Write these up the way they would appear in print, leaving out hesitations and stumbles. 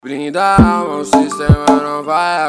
Brinda a alma, o sistema não vai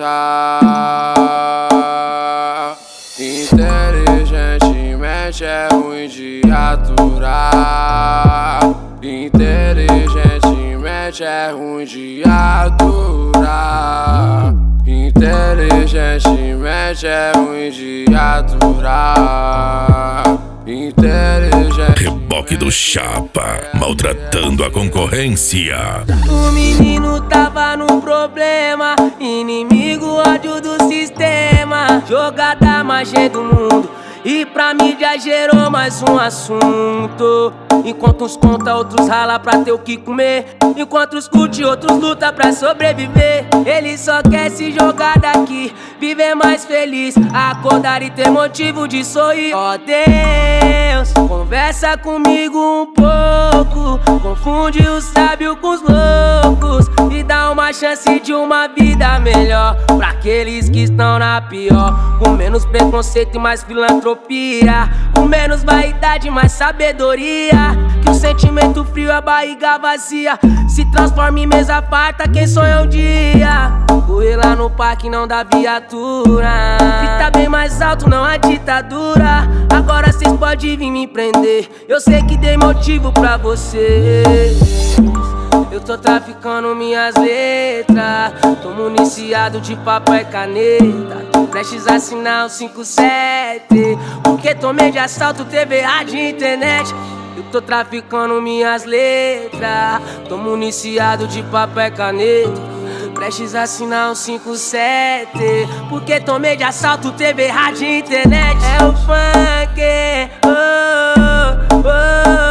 aguentar. Inteligentemente é ruim de aturar. Inteligentemente é ruim de aturar. Inteligentemente é ruim de aturar. Reboque do Chapa, maltratando a concorrência. O menino tava no problema, inimigo, ódio do sistema. Jogada mais cheia do mundo, e pra mídia gerou mais um assunto. Enquanto uns conta, outros rala pra ter o que comer. Enquanto uns curte, outros luta pra sobreviver. Ele só quer se jogar daqui, viver mais feliz, acordar e ter motivo de sorrir. Ó Deus, conversa comigo um pouco, confunde o sábio com os loucos e dá uma chance de uma vida melhor pra aqueles que estão na pior. Com menos preconceito e mais filantropia, com menos vaidade e mais sabedoria. Que o sentimento frio, a barriga vazia se transforma em mesa farta, quem sonha um dia correr lá no parque não dá viatura. Grita bem mais alto, não há ditadura. Agora cês podem vir me prender, eu sei que dei motivo pra vocês. Eu tô traficando minhas letras, tô municiado de papel e caneta, tô prestes a assinar o 57, porque tomei de assalto, TV, rádio e internet. Eu tô traficando minhas letras, tô municiado de papel e caneta, prestes a assinar um 57, porque tomei de assalto, TV, rádio e internet. É o funk, oh, oh, oh.